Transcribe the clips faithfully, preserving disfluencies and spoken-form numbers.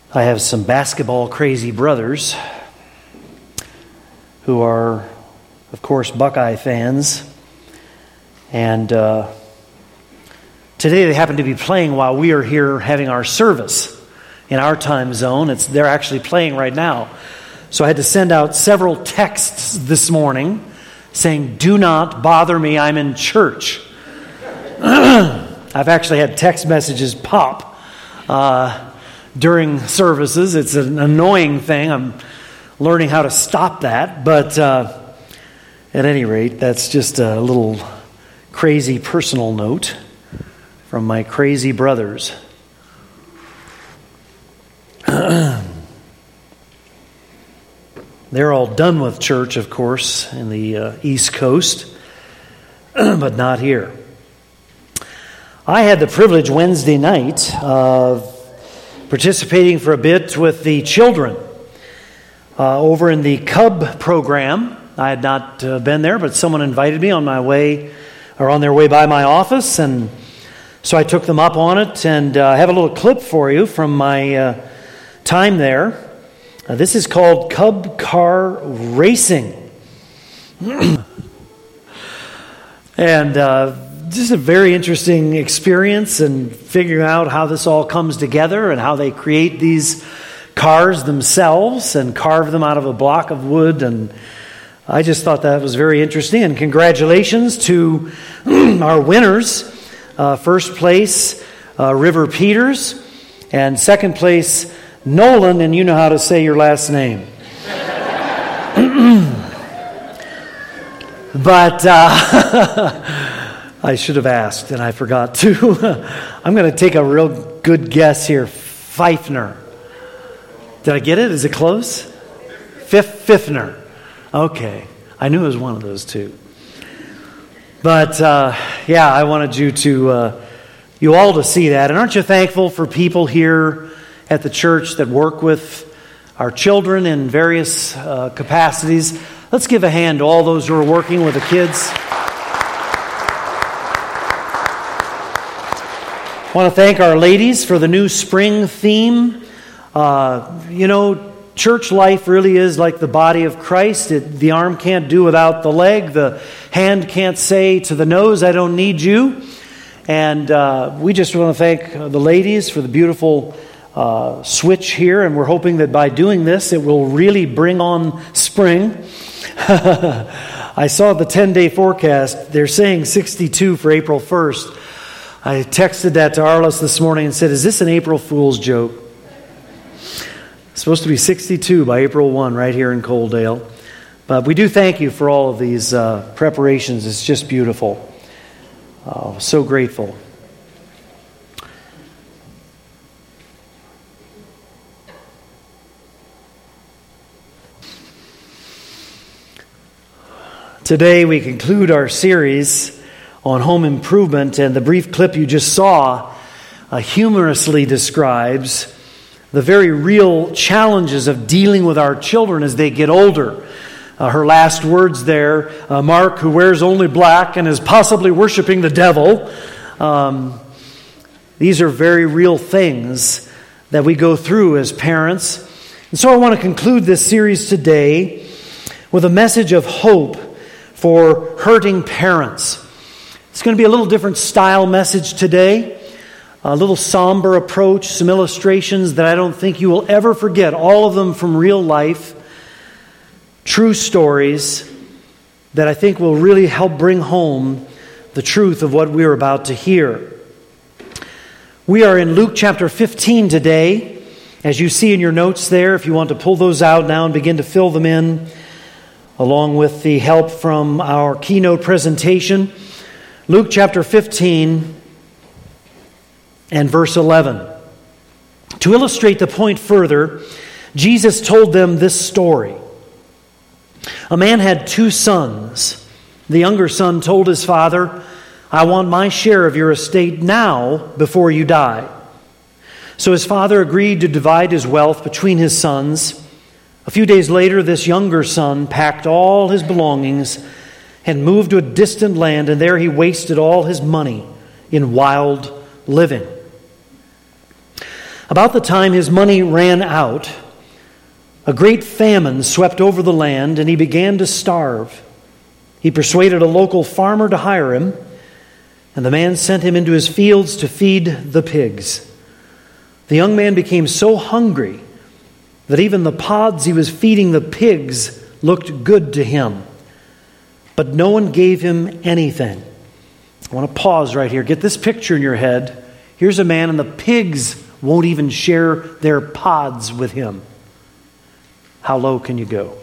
I have some basketball crazy brothers who are, of course, Buckeye fans. And uh, today they happen to be playing while we are here having our service in our time zone. It's they're actually playing right now. So I had to send out several texts this morning saying, "Do not bother me, I'm in church." I've actually had text messages pop uh, during services. It's an annoying thing. I'm learning how to stop that. But uh, at any rate, that's just a little crazy personal note from my crazy brothers. They're all done with church, of course, in the uh, East Coast, but not here. I had the privilege Wednesday night of participating for a bit with the children uh, over in the Cub program. I had not uh, been there, but someone invited me on my way, or on their way by my office, and so I took them up on it, and uh, I have a little clip for you from my uh, time there. Uh, this is called Cub Car Racing. And uh, just a very interesting experience and figuring out how this all comes together and how they create these cars themselves and carve them out of a block of wood. And I just thought that was very interesting. And congratulations to our winners. Uh, first place, uh, River Peters. And second place, Nolan, and you know how to say your last name. But uh, I should have asked, and I forgot to. I'm going to take a real good guess here. Pfeifner. Did I get it? Is it close? Fif- Pfiffner. Okay. I knew it was one of those two. But, uh, yeah, I wanted you to, uh, you all to see that. And aren't you thankful for people here at the church that work with our children in various uh, capacities? Let's give a hand to all those who are working with the kids. I want to thank our ladies for the new spring theme. Uh, you know, church life really is like the body of Christ. It, the arm can't do without the leg. The hand can't say to the nose, "I don't need you." And uh, we just want to thank the ladies for the beautiful uh, switch here. And we're hoping that by doing this, it will really bring on spring. I saw the ten-day forecast. They're saying sixty-two for April first. I texted that to Arliss this morning and said, "Is this an April Fool's joke?" It's supposed to be sixty-two by April first right here in Coaldale. But we do thank you for all of these uh, preparations. It's just beautiful. Uh, so grateful. Today we conclude our series on home improvement, and the brief clip you just saw uh, humorously describes the very real challenges of dealing with our children as they get older. Uh, her last words there, uh, Mark, who wears only black and is possibly worshiping the devil. Um, these are very real things that we go through as parents. And so I want to conclude this series today with a message of hope for hurting parents. It's going to be a little different style message today, a little somber approach, some illustrations that I don't think you will ever forget, all of them from real life, true stories that I think will really help bring home the truth of what we're about to hear. We are in Luke chapter fifteen today, as you see in your notes there, if you want to pull those out now and begin to fill them in, along with the help from our keynote presentation. Luke chapter fifteen and verse eleven. To illustrate the point further, Jesus told them this story. A man had two sons. The younger son told his father, "I want my share of your estate now before you die." So his father agreed to divide his wealth between his sons. A few days later, this younger son packed all his belongings and moved to a distant land, and there he wasted all his money in wild living. About the time his money ran out, a great famine swept over the land, and he began to starve. He persuaded a local farmer to hire him, and the man sent him into his fields to feed the pigs. The young man became so hungry that even the pods he was feeding the pigs looked good to him. But no one gave him anything. I want to pause right here. Get this picture in your head. Here's a man, and the pigs won't even share their pods with him. How low can you go?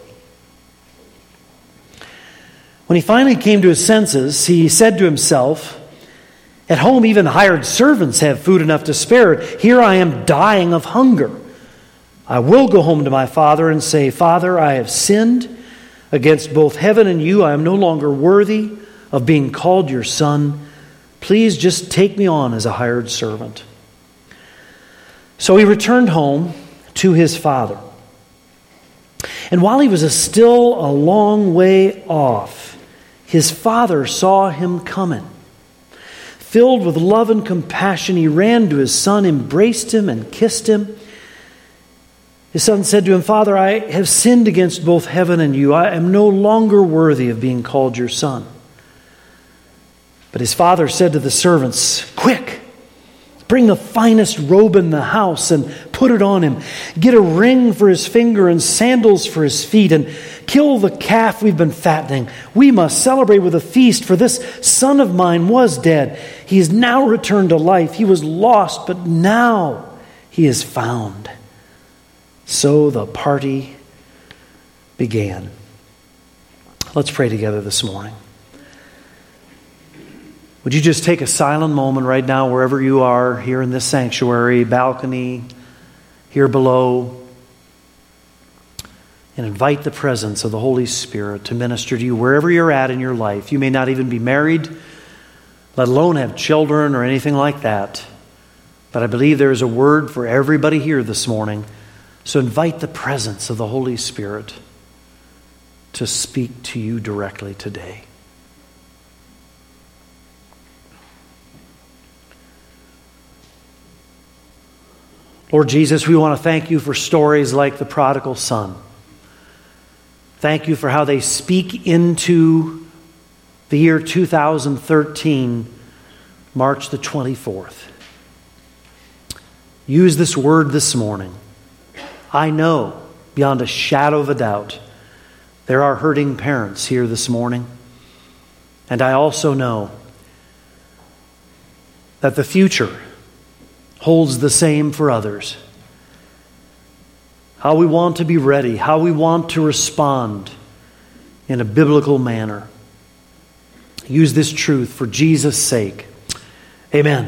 When he finally came to his senses, he said to himself, "At home, even hired servants have food enough to spare. Here I am dying of hunger. I will go home to my father and say, 'Father, I have sinned against both heaven and you. I am no longer worthy of being called your son. Please just take me on as a hired servant.'" So he returned home to his father. And while he was still a long way off, his father saw him coming. Filled with love and compassion, he ran to his son, embraced him, and kissed him. His son said to him, "Father, I have sinned against both heaven and you. I am no longer worthy of being called your son." But his father said to the servants, "Quick, bring the finest robe in the house and put it on him. Get a ring for his finger and sandals for his feet, and kill the calf we've been fattening. We must celebrate with a feast, for this son of mine was dead. He is now returned to life. He was lost, but now he is found." So the party began. Let's pray together this morning. Would you just take a silent moment right now, wherever you are, here in this sanctuary, balcony, here below, and invite the presence of the Holy Spirit to minister to you wherever you're at in your life. You may not even be married, let alone have children or anything like that. But I believe there is a word for everybody here this morning. So invite the presence of the Holy Spirit to speak to you directly today. Lord Jesus, we want to thank you for stories like the prodigal son. Thank you for how they speak into the year two thousand thirteen, March the twenty-fourth. Use this word this morning. I know, beyond a shadow of a doubt, there are hurting parents here this morning. And I also know that the future holds the same for others. How we want to be ready, how we want to respond in a biblical manner. Use this truth for Jesus' sake. Amen.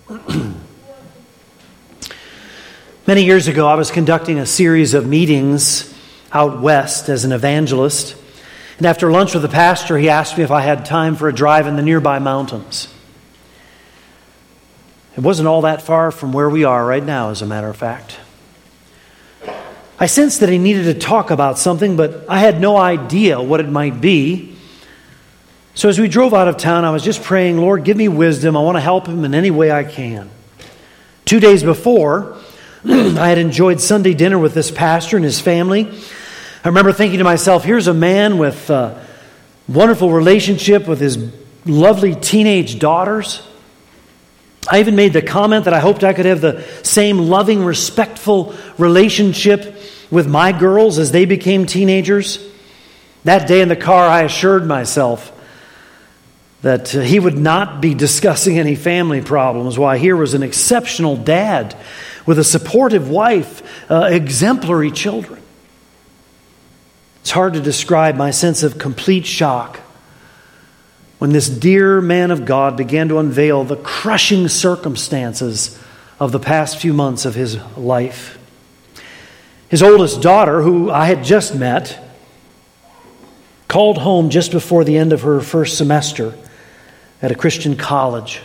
Many years ago, I was conducting a series of meetings out west as an evangelist. And after lunch with the pastor, he asked me if I had time for a drive in the nearby mountains. It wasn't all that far from where we are right now, as a matter of fact. I sensed that he needed to talk about something, but I had no idea what it might be. So as we drove out of town, I was just praying, Lord, give me wisdom. I want to help him in any way I can. Two days before, I had enjoyed Sunday dinner with this pastor and his family. I remember thinking to myself, here's a man with a wonderful relationship with his lovely teenage daughters. I even made the comment that I hoped I could have the same loving, respectful relationship with my girls as they became teenagers. That day in the car, I assured myself that uh, he would not be discussing any family problems. Why, here was an exceptional dad with a supportive wife, uh, exemplary children. It's hard to describe my sense of complete shock when this dear man of God began to unveil the crushing circumstances of the past few months of his life. His oldest daughter, who I had just met, called home just before the end of her first semester at a Christian college.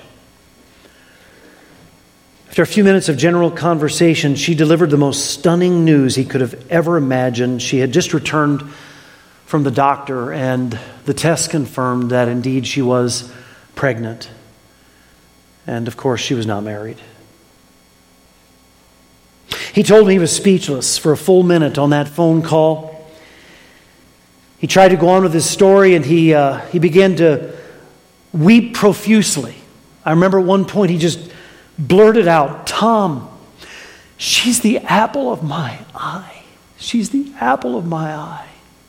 After a few minutes of general conversation, she delivered the most stunning news he could have ever imagined. She had just returned from the doctor, and the test confirmed that indeed she was pregnant. And of course, she was not married. He told me he was speechless for a full minute on that phone call. He tried to go on with his story, and he uh, he began to weep profusely. I remember at one point he just blurted out, "Tom, she's the apple of my eye. She's the apple of my eye."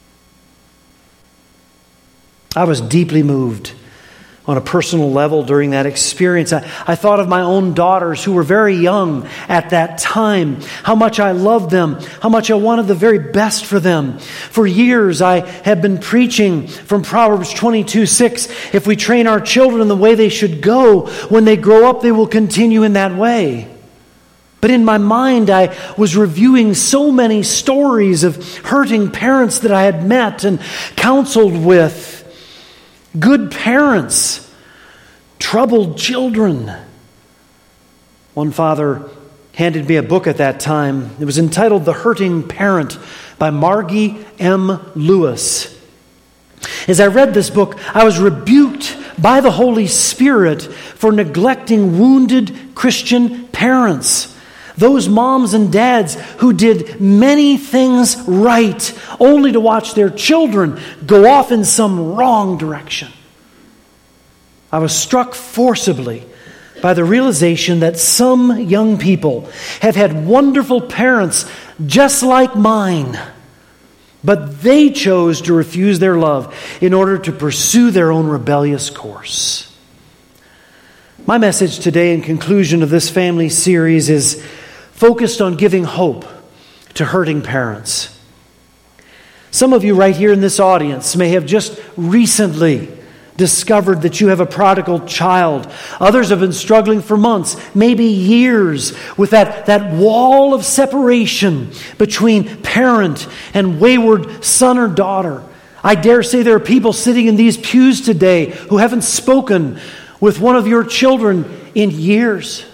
I was deeply moved on a personal level during that experience. I, I thought of my own daughters who were very young at that time, how much I loved them, how much I wanted the very best for them. For years I have been preaching from Proverbs twenty-two six, if we train our children in the way they should go, when they grow up they will continue in that way. But in my mind I was reviewing so many stories of hurting parents that I had met and counseled with. Good parents, troubled children. One father handed me a book at that time. It was entitled The Hurting Parent by Margie M. Lewis. As I read this book, I was rebuked by the Holy Spirit for neglecting wounded Christian parents. Those moms and dads who did many things right, only to watch their children go off in some wrong direction. I was struck forcibly by the realization that some young people have had wonderful parents just like mine, but they chose to refuse their love in order to pursue their own rebellious course. My message today in conclusion of this family series is focused on giving hope to hurting parents. Some of you right here in this audience may have just recently discovered that you have a prodigal child. Others have been struggling for months, maybe years, with that, that wall of separation between parent and wayward son or daughter. I dare say there are people sitting in these pews today who haven't spoken with one of your children in years.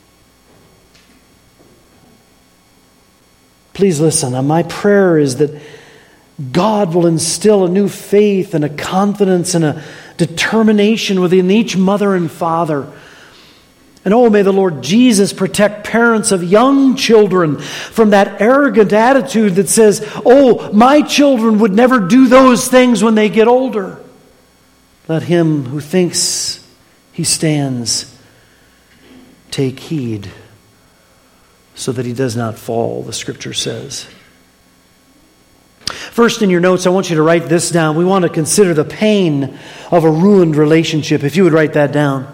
Please listen. My prayer is that God will instill a new faith and a confidence and a determination within each mother and father. And oh, may the Lord Jesus protect parents of young children from that arrogant attitude that says, "Oh, my children would never do those things when they get older." Let him who thinks he stands take heed, so that he does not fall, the Scripture says. First, in your notes, I want you to write this down. We want to consider the pain of a ruined relationship. If you would write that down.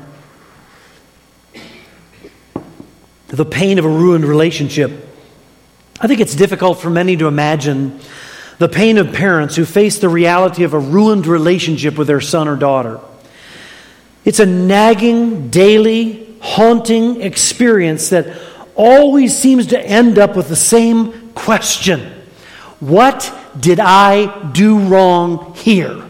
The pain of a ruined relationship. I think it's difficult for many to imagine the pain of parents who face the reality of a ruined relationship with their son or daughter. It's a nagging, daily, haunting experience that always seems to end up with the same question. What did I do wrong here?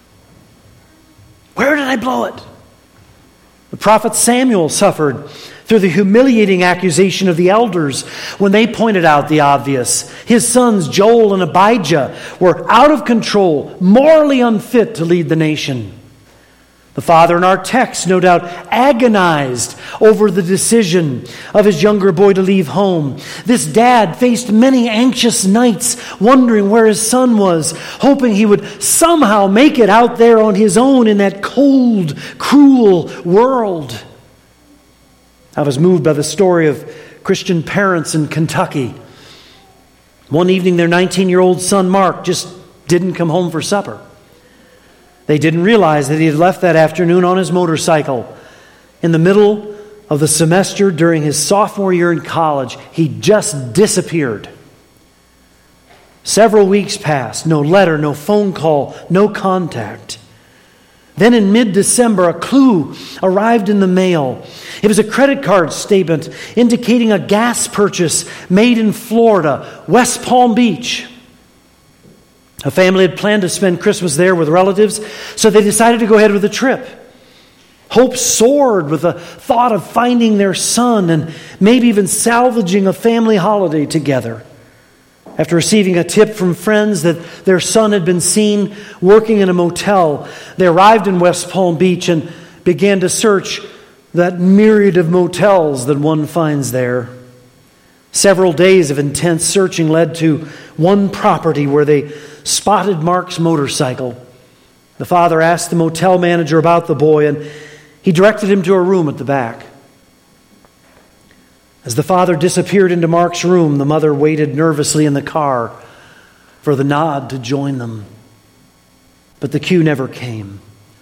Where did I blow it? The prophet Samuel suffered through the humiliating accusation of the elders when they pointed out the obvious. His sons Joel and Abijah were out of control, morally unfit to lead the nation. The father in our text, no doubt, agonized over the decision of his younger boy to leave home. This dad faced many anxious nights, wondering where his son was, hoping he would somehow make it out there on his own in that cold, cruel world. I was moved by the story of Christian parents in Kentucky. One evening, their nineteen-year-old son, Mark, just didn't come home for supper. They didn't realize that he had left that afternoon on his motorcycle. In the middle of the semester during his sophomore year in college, he just disappeared. Several weeks passed, no letter, no phone call, no contact. Then in mid-December, a clue arrived in the mail. It was a credit card statement indicating a gas purchase made in Florida, West Palm Beach. A family had planned to spend Christmas there with relatives, so they decided to go ahead with the trip. Hope soared with the thought of finding their son and maybe even salvaging a family holiday together. After receiving a tip from friends that their son had been seen working in a motel, they arrived in West Palm Beach and began to search that myriad of motels that one finds there. Several days of intense searching led to one property where they spotted Mark's motorcycle. The father asked the motel manager about the boy, and he directed him to a room at the back. As the father disappeared into Mark's room, the mother waited nervously in the car for the nod to join them. But the cue never came.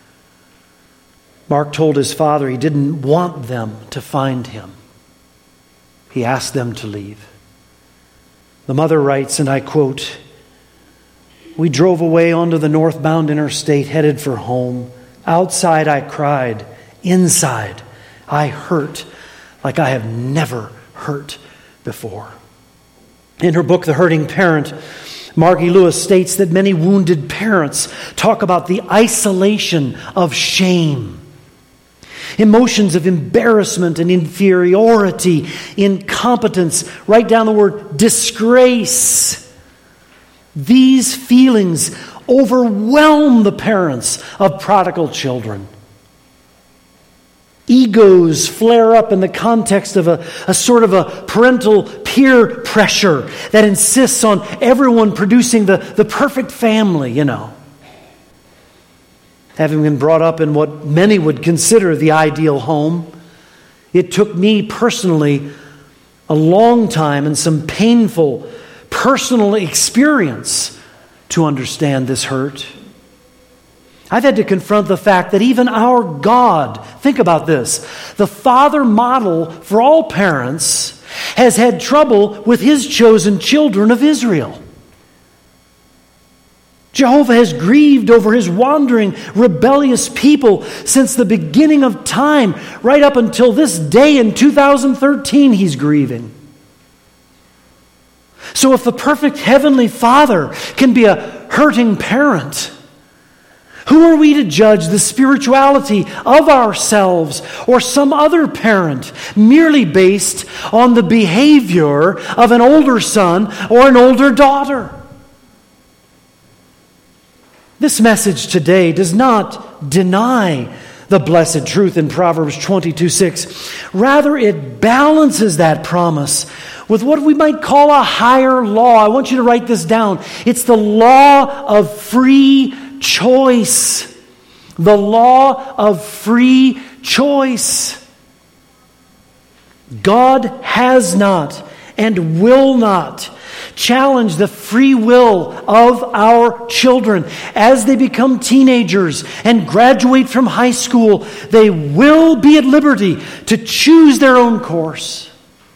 Mark told his father he didn't want them to find him. He asked them to leave. The mother writes, and I quote, "We drove away onto the northbound interstate, headed for home. Outside I cried. Inside I hurt like I have never hurt before." In her book, The Hurting Parent, Margie Lewis states that many wounded parents talk about the isolation of shame. Emotions of embarrassment and inferiority, incompetence, write down the word disgrace. These feelings overwhelm the parents of prodigal children. Egos flare up in the context of a, a sort of a parental peer pressure that insists on everyone producing the, the perfect family, you know. Having been brought up in what many would consider the ideal home, it took me personally a long time and some painful personal experience to understand this hurt. I've had to confront the fact that even our God, think about this, the father model for all parents, has had trouble with his chosen children of Israel. Jehovah has grieved over his wandering, rebellious people since the beginning of time. Right up until this day in two thousand thirteen, he's grieving. So if the perfect heavenly Father can be a hurting parent, who are we to judge the spirituality of ourselves or some other parent merely based on the behavior of an older son or an older daughter? This message today does not deny the blessed truth in Proverbs twenty-two six. Rather, it balances that promise with what we might call a higher law. I want you to write this down. It's the law of free choice. The law of free choice. God has not and will not challenge the free will of our children. As they become teenagers and graduate from high school, they will be at liberty to choose their own course.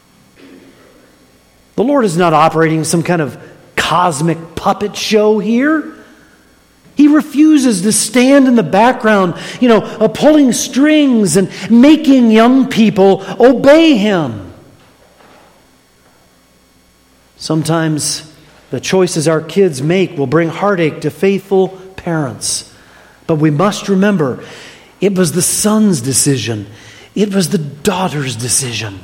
The Lord is not operating some kind of cosmic puppet show here. He refuses to stand in the background, you know, uh, pulling strings and making young people obey Him. Sometimes the choices our kids make will bring heartache to faithful parents. But we must remember, it was the son's decision. It was the daughter's decision.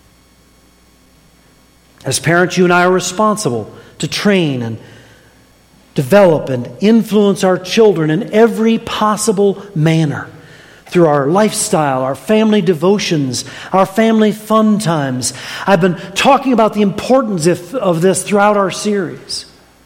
As parents, you and I are responsible to train and develop and influence our children in every possible manner. Through our lifestyle, our family devotions, our family fun times. I've been talking about the importance of this throughout our series.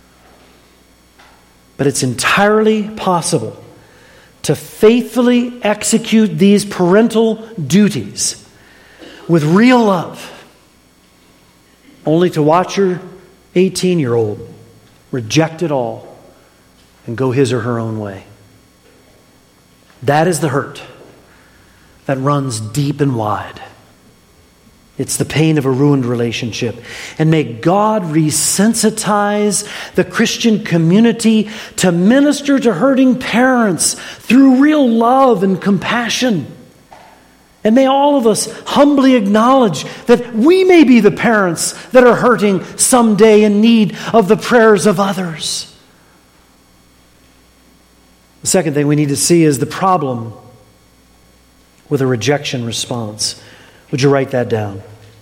But it's entirely possible to faithfully execute these parental duties with real love, only to watch your eighteen-year-old reject it all and go his or her own way. That is the hurt that runs deep and wide. It's the pain of a ruined relationship. And may God resensitize the Christian community to minister to hurting parents through real love and compassion. And may all of us humbly acknowledge that we may be the parents that are hurting someday in need of the prayers of others. The second thing we need to see is the problem with a rejection response. Would you write that down?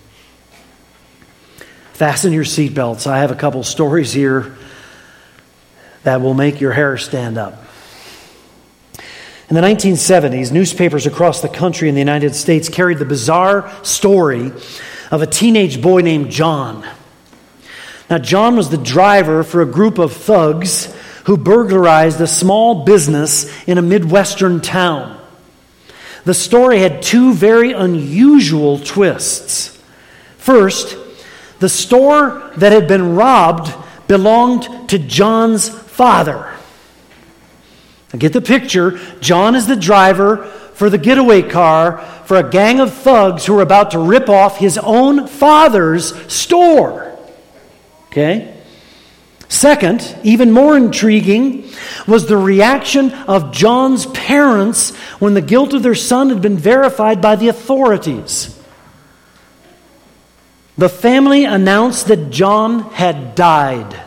Fasten your seatbelts. I have a couple stories here that will make your hair stand up. In the nineteen seventies, newspapers across the country in the United States carried the bizarre story of a teenage boy named John. Now, John was the driver for a group of thugs who burglarized a small business in a Midwestern town. The story had two very unusual twists. First, the store that had been robbed belonged to John's father. Now get the picture. John is the driver for the getaway car for a gang of thugs who were about to rip off his own father's store. Okay? Second, even more intriguing, was the reaction of John's parents when the guilt of their son had been verified by the authorities. The family announced that John had died.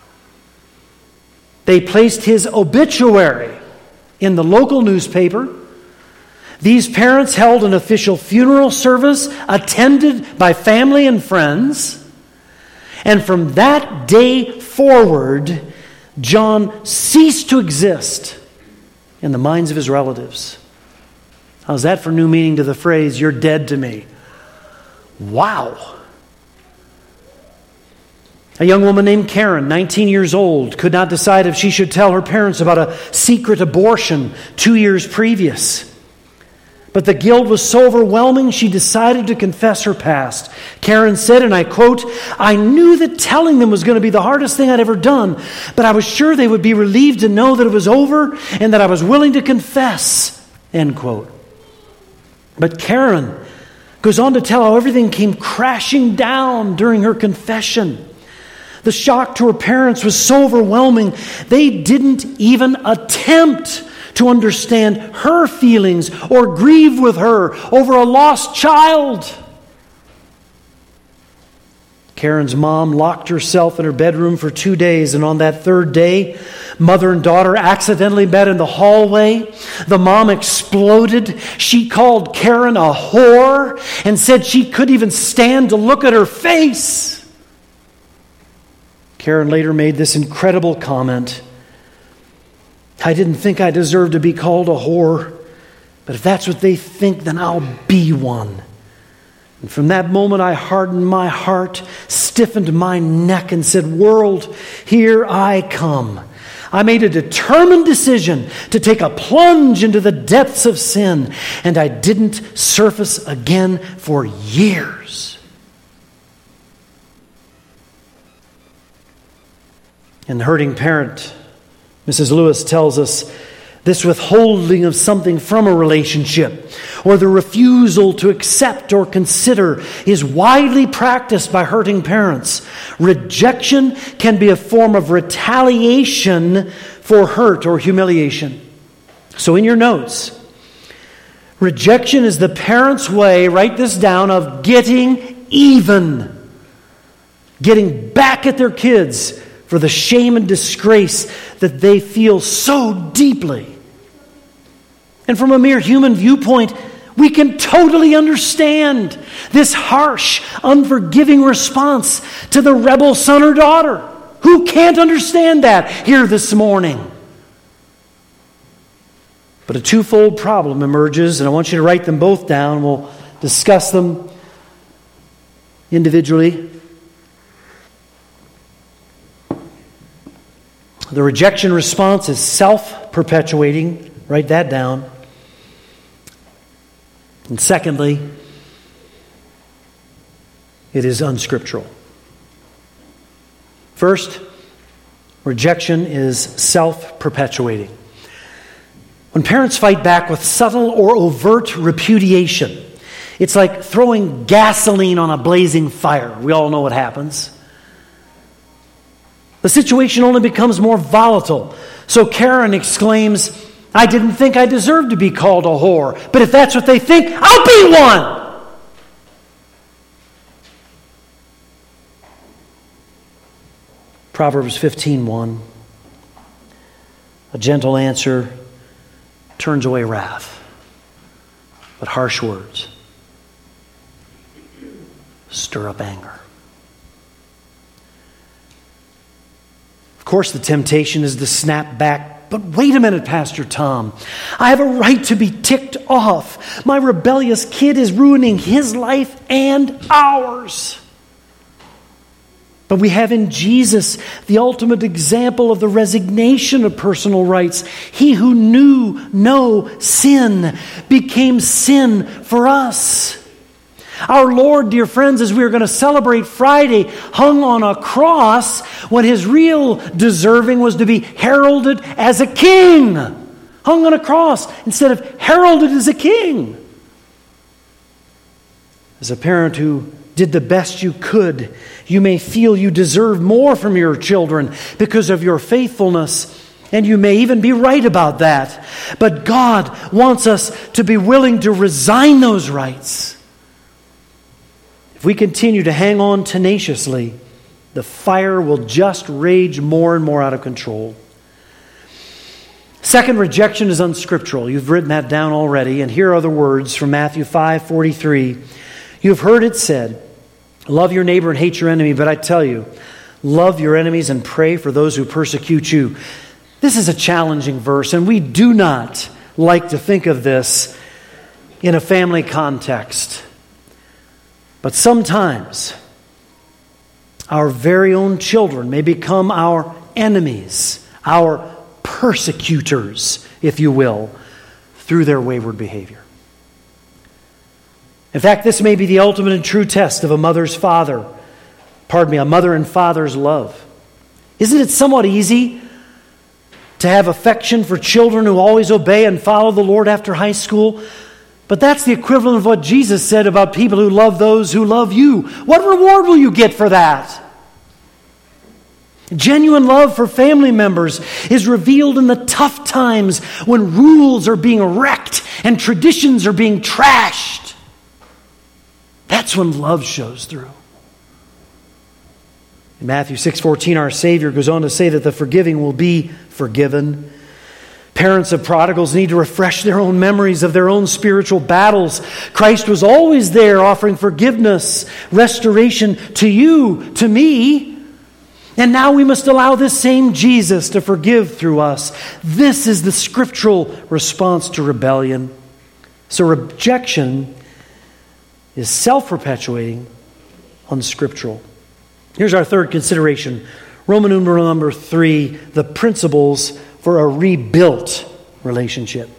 They placed his obituary in the local newspaper. These parents held an official funeral service attended by family and friends. And from that day forward, John ceased to exist in the minds of his relatives. How's that for new meaning to the phrase, "You're dead to me"? Wow. A young woman named Karen, nineteen years old, could not decide if she should tell her parents about a secret abortion two years previous. But the guilt was so overwhelming, she decided to confess her past. Karen said, and I quote, "I knew that telling them was going to be the hardest thing I'd ever done, but I was sure they would be relieved to know that it was over and that I was willing to confess," end quote. But Karen goes on to tell how everything came crashing down during her confession. The shock to her parents was so overwhelming, they didn't even attempt to understand her feelings or grieve with her over a lost child. Karen's mom locked herself in her bedroom for two days, and on that third day, mother and daughter accidentally met in the hallway. The mom exploded. She called Karen a whore and said she couldn't even stand to look at her face. Karen later made this incredible comment: "I didn't think I deserved to be called a whore, but if that's what they think, then I'll be one." And from that moment, I hardened my heart, stiffened my neck, and said, "World, here I come." I made a determined decision to take a plunge into the depths of sin, and I didn't surface again for years. And the hurting parent, Missus Lewis, tells us this withholding of something from a relationship, or the refusal to accept or consider, is widely practiced by hurting parents. Rejection can be a form of retaliation for hurt or humiliation. So in your notes, rejection is the parent's way, write this down, of getting even, getting back at their kids for the shame and disgrace that they feel so deeply. And from a mere human viewpoint, we can totally understand this harsh, unforgiving response to the rebel son or daughter. Who can't understand that here this morning? But a twofold problem emerges, and I want you to write them both down. We'll discuss them individually. The rejection response is self-perpetuating. Write that down. And secondly, it is unscriptural. First, rejection is self-perpetuating. When parents fight back with subtle or overt repudiation, it's like throwing gasoline on a blazing fire. We all know what happens. The situation only becomes more volatile. So Karen exclaims, "I didn't think I deserved to be called a whore, but if that's what they think, I'll be one!" Proverbs fifteen one. A gentle answer turns away wrath, but harsh words stir up anger. Of course, the temptation is to snap back But wait a minute, Pastor Tom. I have a right to be ticked off. My rebellious kid is ruining his life and ours. But we have in Jesus the ultimate example of the resignation of personal rights. He who knew no sin became sin for us. Our Lord, dear friends, as we are going to celebrate Friday, hung on a cross when his real deserving was to be heralded as a king. Hung on a cross instead of heralded as a king. As a parent who did the best you could, you may feel you deserve more from your children because of your faithfulness. And you may even be right about that. But God wants us to be willing to resign those rights. If we continue to hang on tenaciously, the fire will just rage more and more out of control. Second, rejection is unscriptural. You've written that down already. And here are the words from Matthew five forty-three. You've heard it said, love your neighbor and hate your enemy. But I tell you, love your enemies and pray for those who persecute you. This is a challenging verse, and we do not like to think of this in a family context. But sometimes our very own children may become our enemies, our persecutors, if you will, through their wayward behavior. In fact, this may be the ultimate and true test of a mother's father, pardon me, a mother and father's love. Isn't it somewhat easy to have affection for children who always obey and follow the Lord after high school? But that's the equivalent of what Jesus said about people who love those who love you. What reward will you get for that? Genuine love for family members is revealed in the tough times when rules are being wrecked and traditions are being trashed. That's when love shows through. In Matthew six fourteen, our Savior goes on to say that the forgiving will be forgiven. Parents of prodigals need to refresh their own memories of their own spiritual battles. Christ was always there offering forgiveness, restoration to you, to me. And now we must allow this same Jesus to forgive through us. This is the scriptural response to rebellion. So rejection is self-perpetuating, unscriptural. Here's our third consideration. Roman numeral number three, the principles for a rebuilt relationship.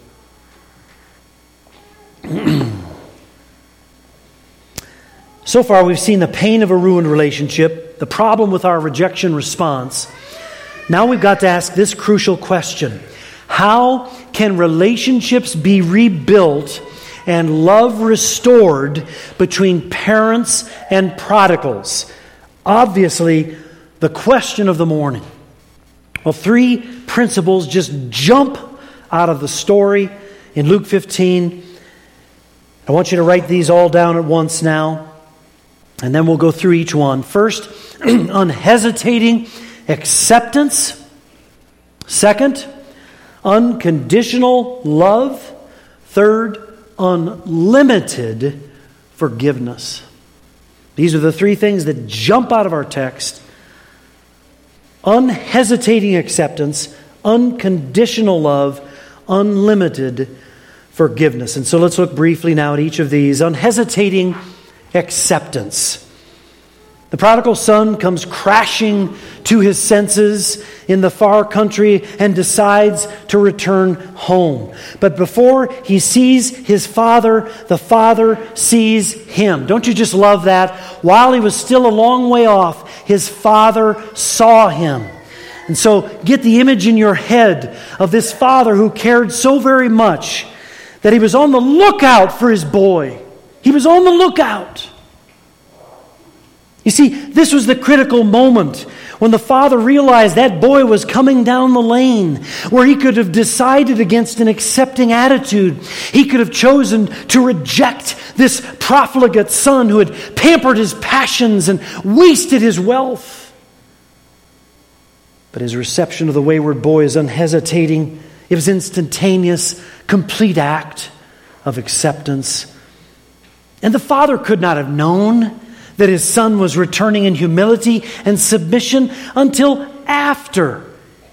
So far, we've seen the pain of a ruined relationship, the problem with our rejection response. Now we've got to ask this crucial question. How can relationships be rebuilt and love restored between parents and prodigals? Obviously, the question of the morning. Well, three principles just jump out of the story in Luke fifteen. I want you to write these all down at once now, and then we'll go through each one. First, unhesitating acceptance. Second, unconditional love. Third, unlimited forgiveness. These are the three things that jump out of our text. Unhesitating acceptance, unconditional love, unlimited forgiveness. And so let's look briefly now at each of these. Unhesitating acceptance. The prodigal son comes crashing to his senses in the far country and decides to return home. But before he sees his father, the father sees him. Don't you just love that? While he was still a long way off, his father saw him. And so get the image in your head of this father who cared so very much that he was on the lookout for his boy. He was on the lookout. You see, this was the critical moment when the father realized that boy was coming down the lane where he could have decided against an accepting attitude. He could have chosen to reject this profligate son who had pampered his passions and wasted his wealth. But his reception of the wayward boy is unhesitating. It was instantaneous, complete act of acceptance. And the father could not have known that his son was returning in humility and submission until after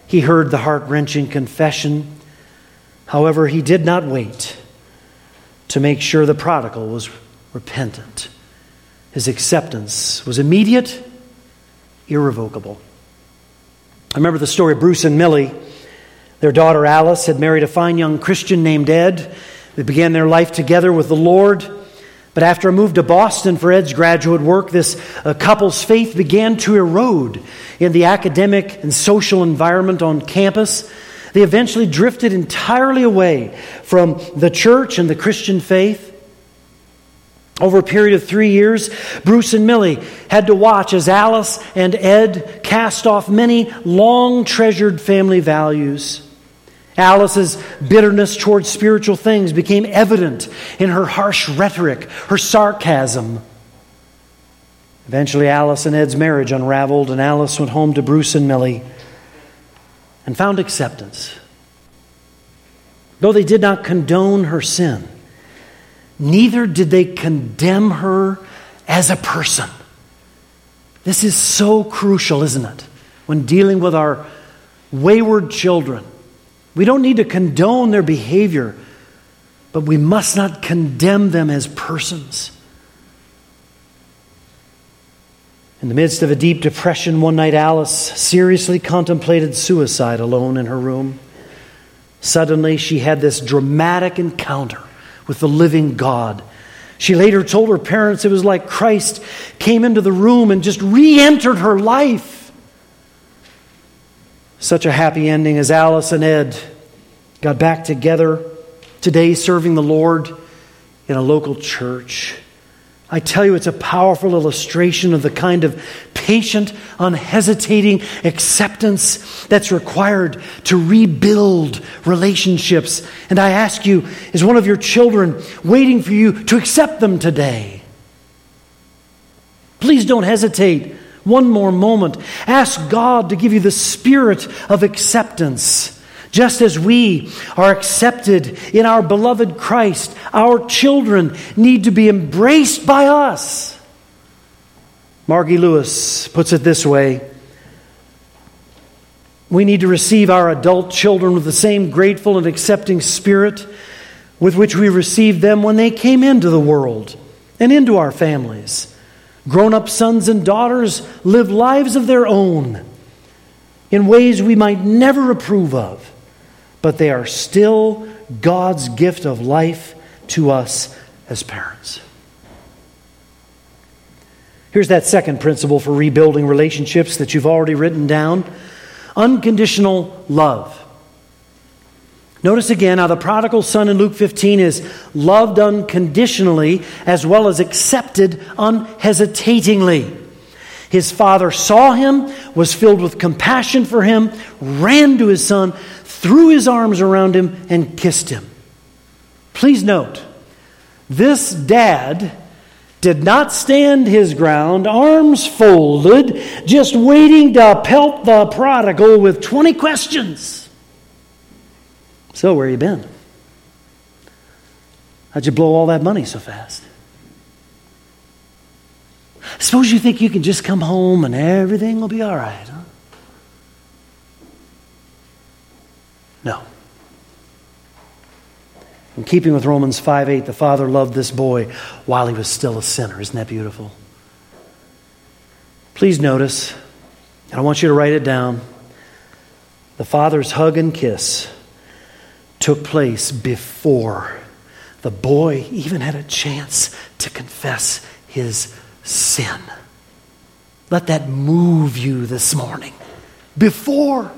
He heard the heart-wrenching confession. However, he did not wait to make sure the prodigal was repentant. His acceptance was immediate, irrevocable. I remember the story of Bruce and Millie. Their daughter Alice had married a fine young Christian named Ed. They began their life together with the Lord. But after a move to Boston for Ed's graduate work, this uh, couple's faith began to erode in the academic and social environment on campus. They eventually drifted entirely away from the church and the Christian faith. Over a period of three years, Bruce and Millie had to watch as Alice and Ed cast off many long-treasured family values. Alice's bitterness towards spiritual things became evident in her harsh rhetoric, her sarcasm. Eventually, Alice and Ed's marriage unraveled, and Alice went home to Bruce and Millie and found acceptance. Though they did not condone her sin, neither did they condemn her as a person. This is so crucial, isn't it? When dealing with our wayward children. We don't need to condone their behavior, but we must not condemn them as persons. In the midst of a deep depression, one night Alice seriously contemplated suicide alone in her room. Suddenly, she had this dramatic encounter with the living God. She later told her parents it was like Christ came into the room and just re-entered her life. Such a happy ending as Alice and Ed got back together, today serving the Lord in a local church. I tell you, it's a powerful illustration of the kind of patient, unhesitating acceptance that's required to rebuild relationships. And I ask you, is one of your children waiting for you to accept them today? Please don't hesitate one more moment. Ask God to give you the spirit of acceptance. Just as we are accepted in our beloved Christ, our children need to be embraced by us. Margie Lewis puts it this way: we need to receive our adult children with the same grateful and accepting spirit with which we received them when they came into the world and into our families. Grown-up sons and daughters live lives of their own in ways we might never approve of, but they are still God's gift of life to us as parents. Here's that second principle for rebuilding relationships that you've already written down: unconditional love. Notice again how the prodigal son in Luke fifteen is loved unconditionally as well as accepted unhesitatingly. His father saw him, was filled with compassion for him, ran to his son, threw his arms around him, and kissed him. Please note, this dad did not stand his ground, arms folded, just waiting to pelt the prodigal with twenty questions. So, where you been? How'd you blow all that money so fast? Suppose you think you can just come home and everything will be all right, huh? No. In keeping with Romans five eight, the Father loved this boy while he was still a sinner. Isn't that beautiful? Please notice, and I want you to write it down, the Father's hug and kiss took place before the boy even had a chance to confess his sin. Let that move you this morning. Before.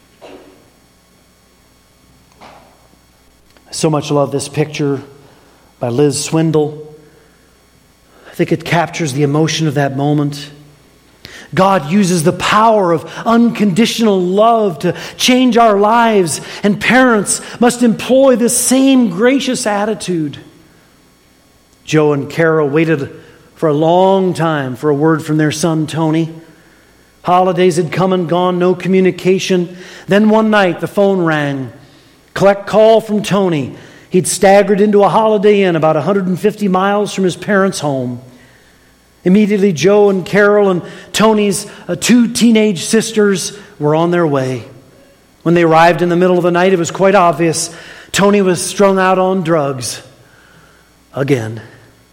I so much love this picture by Liz Swindle. I think it captures the emotion of that moment. God uses the power of unconditional love to change our lives, and parents must employ this same gracious attitude. Joe and Carol waited for a long time for a word from their son, Tony. Holidays had come and gone, no communication. Then one night the phone rang. Collect call from Tony. He'd staggered into a Holiday Inn about one hundred fifty miles from his parents' home. Immediately, Joe and Carol and Tony's uh, two teenage sisters were on their way. When they arrived in the middle of the night, it was quite obvious Tony was strung out on drugs again.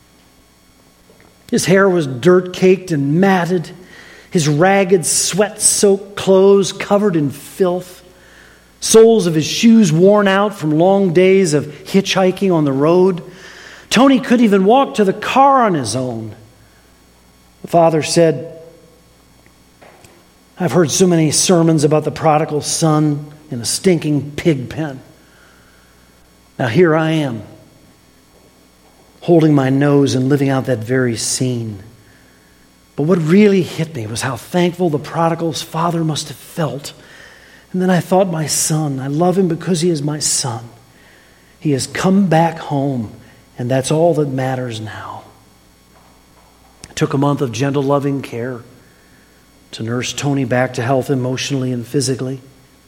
His hair was dirt-caked and matted. His ragged, sweat-soaked clothes covered in filth. Soles of his shoes worn out from long days of hitchhiking on the road. Tony couldn't even walk to the car on his own. The father said, "I've heard so many sermons about the prodigal son in a stinking pig pen. Now here I am, holding my nose and living out that very scene. But what really hit me was how thankful the prodigal's father must have felt. And then I thought, my son, I love him because he is my son. He has come back home, and that's all that matters now." It took a month of gentle, loving care to nurse Tony back to health emotionally and physically.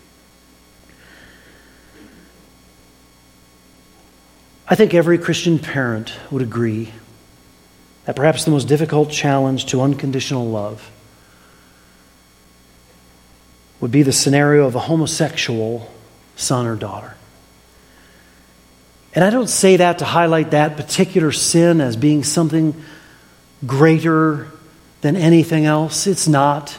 I think every Christian parent would agree that perhaps the most difficult challenge to unconditional love would be the scenario of a homosexual son or daughter. And I don't say that to highlight that particular sin as being something greater than anything else. It's not.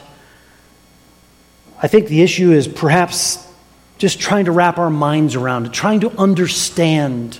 I think the issue is perhaps just trying to wrap our minds around it, trying to understand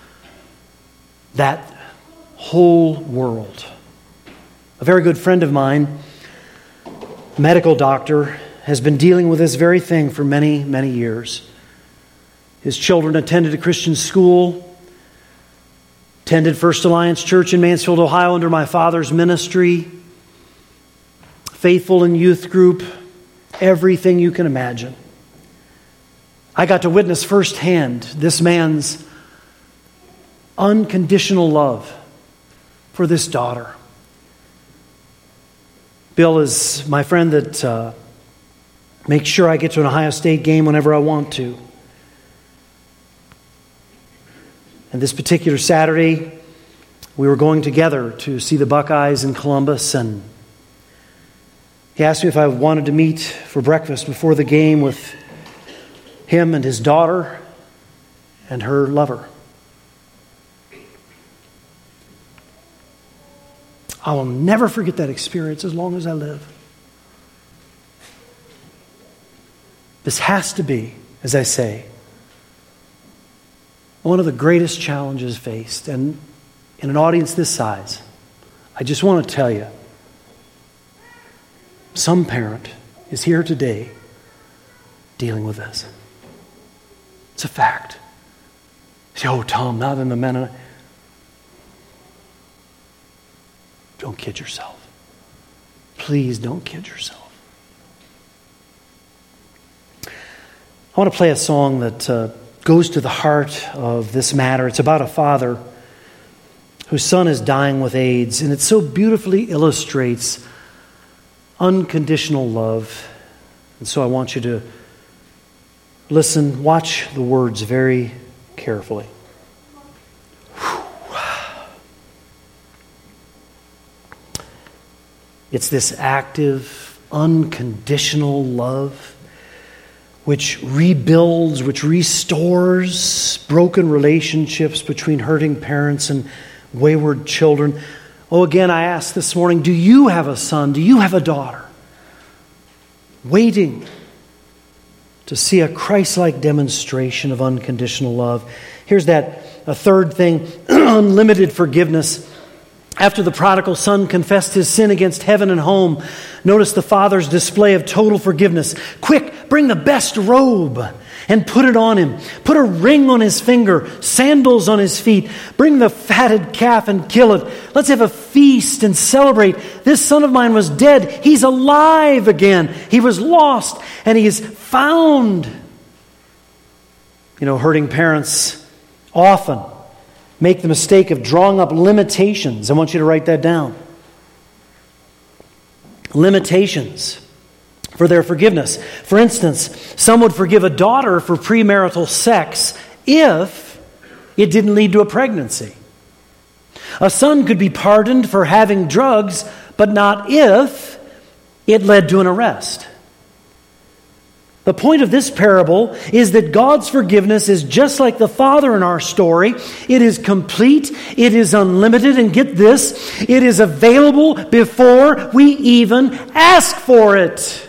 that whole world. A very good friend of mine, a medical doctor, has been dealing with this very thing for many, many years. His children attended a Christian school, attended First Alliance Church in Mansfield, Ohio under my father's ministry, faithful in youth group, everything you can imagine. I got to witness firsthand this man's unconditional love for this daughter. Bill is my friend that uh, makes sure I get to an Ohio State game whenever I want to. And this particular Saturday, we were going together to see the Buckeyes in Columbus, and he asked me if I wanted to meet for breakfast before the game with him and his daughter and her lover. I will never forget that experience as long as I live. This has to be, as I say, one of the greatest challenges faced. And in an audience this size, I just want to tell you, some parent is here today dealing with this. It's a fact. You say, "Oh, Tom, not in the men." Don't kid yourself. Please don't kid yourself. I want to play a song that uh, goes to the heart of this matter. It's about a father whose son is dying with AIDS, and it so beautifully illustrates unconditional love. And so I want you to listen, watch the words very carefully. It's this active, unconditional love which rebuilds, which restores broken relationships between hurting parents and wayward children. Oh, again, I ask this morning, do you have a son? Do you have a daughter waiting to see a Christ-like demonstration of unconditional love? Here's that, a third thing, unlimited forgiveness. After the prodigal son confessed his sin against heaven and home, notice the father's display of total forgiveness. Quick, bring the best robe and put it on him. Put a ring on his finger, sandals on his feet. Bring the fatted calf and kill it. Let's have a feast and celebrate. This son of mine was dead. He's alive again. He was lost and he is found. You know, hurting parents often make the mistake of drawing up limitations. I want you to write that down. Limitations for their forgiveness. For instance, some would forgive a daughter for premarital sex if it didn't lead to a pregnancy. A son could be pardoned for having drugs, but not if it led to an arrest. The point of this parable is that God's forgiveness is just like the Father in our story. It is complete, it is unlimited, and get this, it is available before we even ask for it.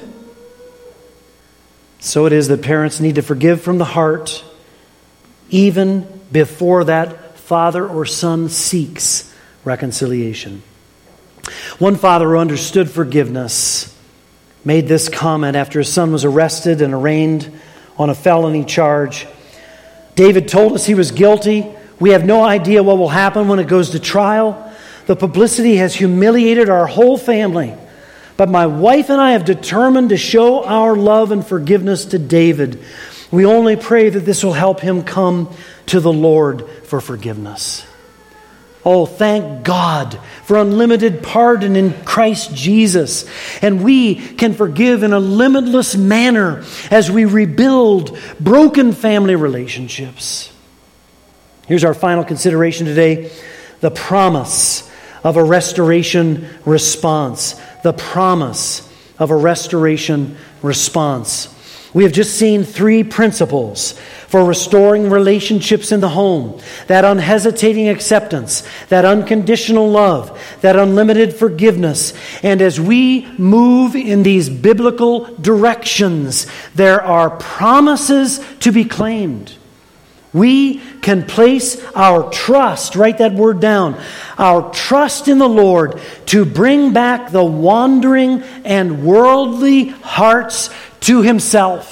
So it is that parents need to forgive from the heart, even before that father or son seeks reconciliation. One father who understood forgiveness made this comment after his son was arrested and arraigned on a felony charge. David told us he was guilty. We have no idea what will happen when it goes to trial. The publicity has humiliated our whole family. But my wife and I have determined to show our love and forgiveness to David. We only pray that this will help him come to the Lord for forgiveness. Oh, thank God for unlimited pardon in Christ Jesus. And we can forgive in a limitless manner as we rebuild broken family relationships. Here's our final consideration today: the promise of a restoration response. The promise of a restoration response. We have just seen three principles for restoring relationships in the home: that unhesitating acceptance, that unconditional love, that unlimited forgiveness. And as we move in these biblical directions, there are promises to be claimed. We can place our trust, write that word down, our trust in the Lord to bring back the wandering and worldly hearts to Himself.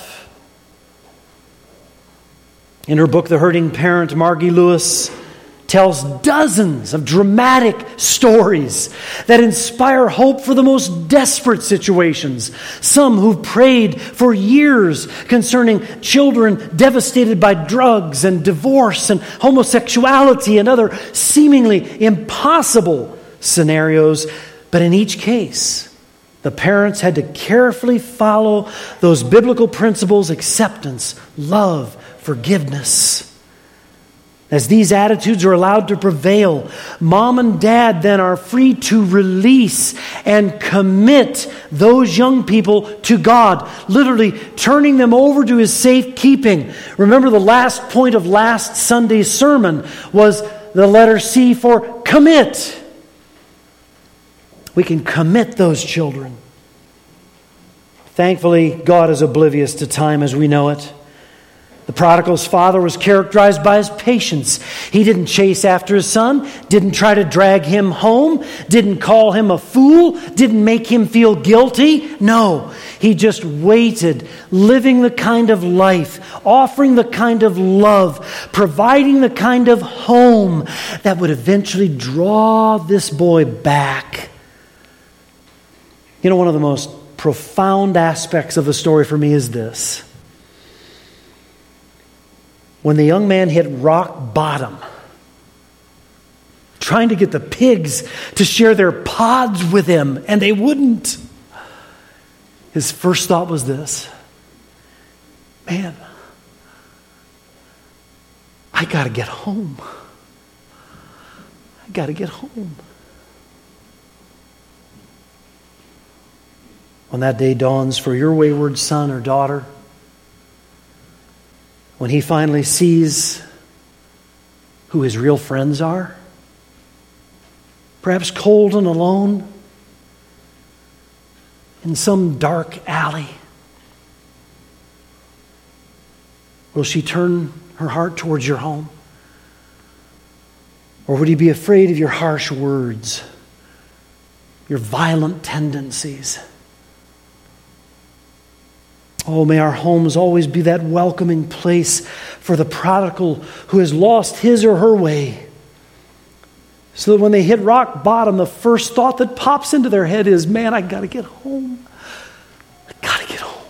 In her book, The Hurting Parent, Margie Lewis tells dozens of dramatic stories that inspire hope for the most desperate situations. Some who've prayed for years concerning children devastated by drugs and divorce and homosexuality and other seemingly impossible scenarios. But in each case, the parents had to carefully follow those biblical principles: acceptance, love, forgiveness. As these attitudes are allowed to prevail, mom and dad then are free to release and commit those young people to God, literally turning them over to His safekeeping. Remember, the last point of last Sunday's sermon was the letter C for commit. We can commit those children. Thankfully, God is oblivious to time as we know it. The prodigal's father was characterized by his patience. He didn't chase after his son, didn't try to drag him home, didn't call him a fool, didn't make him feel guilty. No, he just waited, living the kind of life, offering the kind of love, providing the kind of home that would eventually draw this boy back. You know, one of the most profound aspects of the story for me is this. When the young man hit rock bottom, trying to get the pigs to share their pods with him, and they wouldn't, his first thought was this: man, I got to get home. I got to get home. When that day dawns for your wayward son or daughter, when he finally sees who his real friends are, perhaps cold and alone in some dark alley, will she turn her heart towards your home? Or would he be afraid of your harsh words, your violent tendencies? Oh, may our homes always be that welcoming place for the prodigal who has lost his or her way. So that when they hit rock bottom, the first thought that pops into their head is, man, I got to get home. I got to get home.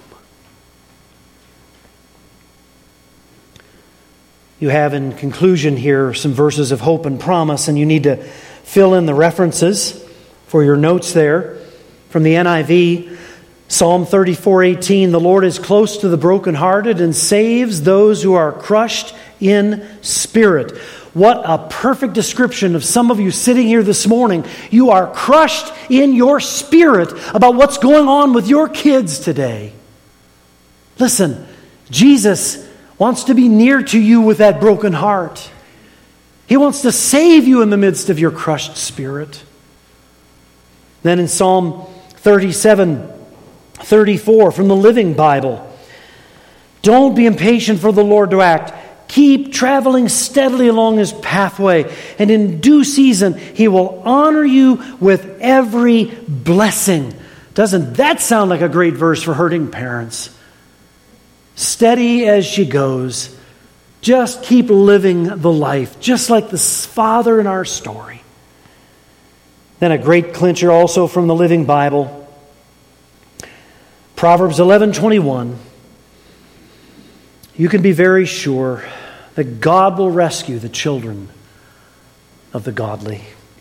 You have in conclusion here some verses of hope and promise, and you need to fill in the references for your notes there. From the N I V, Psalm thirty-four eighteen, the Lord is close to the brokenhearted and saves those who are crushed in spirit. What a perfect description of some of you sitting here this morning. You are crushed in your spirit about what's going on with your kids today. Listen, Jesus wants to be near to you with that broken heart. He wants to save you in the midst of your crushed spirit. Then in Psalm thirty-seven, thirty-four from the Living Bible, don't be impatient for the Lord to act. Keep traveling steadily along His pathway, and in due season He will honor you with every blessing. Doesn't that sound like a great verse for hurting parents? Steady as she goes. Just keep living the life, just like the father in our story. Then a great clincher also from the Living Bible. Proverbs eleven twenty-one. You can be very sure that God will rescue the children of the godly.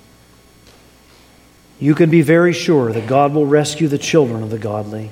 You can be very sure that God will rescue the children of the godly.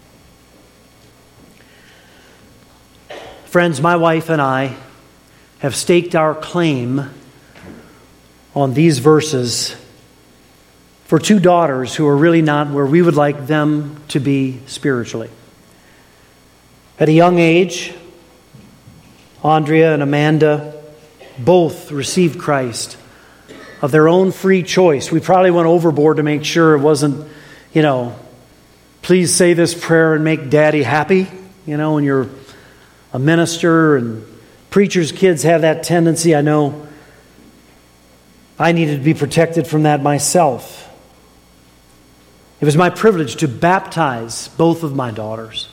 Friends, my wife and I have staked our claim on these verses for two daughters who are really not where we would like them to be spiritually. At a young age, Andrea and Amanda both received Christ of their own free choice. We probably went overboard to make sure it wasn't, you know, please say this prayer and make Daddy happy. You know, when you're a minister and preachers' kids have that tendency. I know I needed to be protected from that myself. It was my privilege to baptize both of my daughters.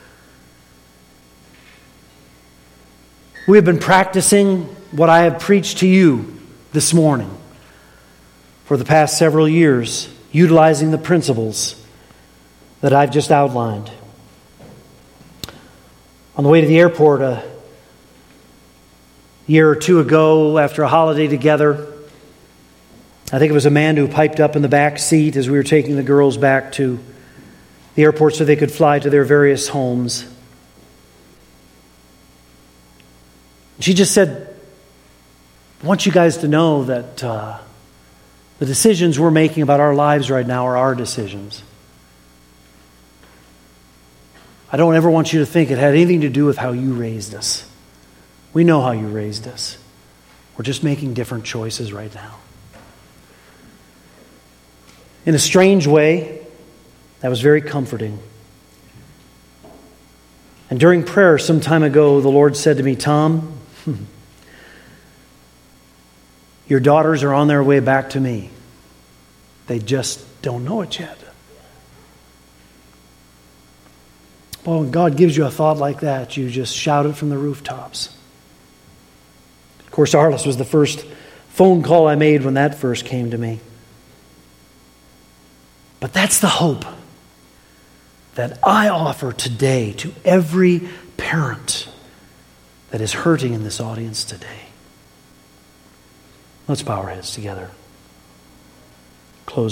We have been practicing what I have preached to you this morning for the past several years, utilizing the principles that I've just outlined. On the way to the airport a year or two ago, after a holiday together, I think it was Amanda who piped up in the back seat as we were taking the girls back to the airport so they could fly to their various homes. She just said, I want you guys to know that uh, the decisions we're making about our lives right now are our decisions. I don't ever want you to think it had anything to do with how you raised us. We know how you raised us. We're just making different choices right now. In a strange way, that was very comforting. And during prayer some time ago, the Lord said to me, Tom, your daughters are on their way back to me. They just don't know it yet. Well, when God gives you a thought like that, you just shout it from the rooftops. Of course, Arliss was the first phone call I made when that first came to me. But that's the hope that I offer today to every parent that is hurting in this audience today. Let's bow our heads together.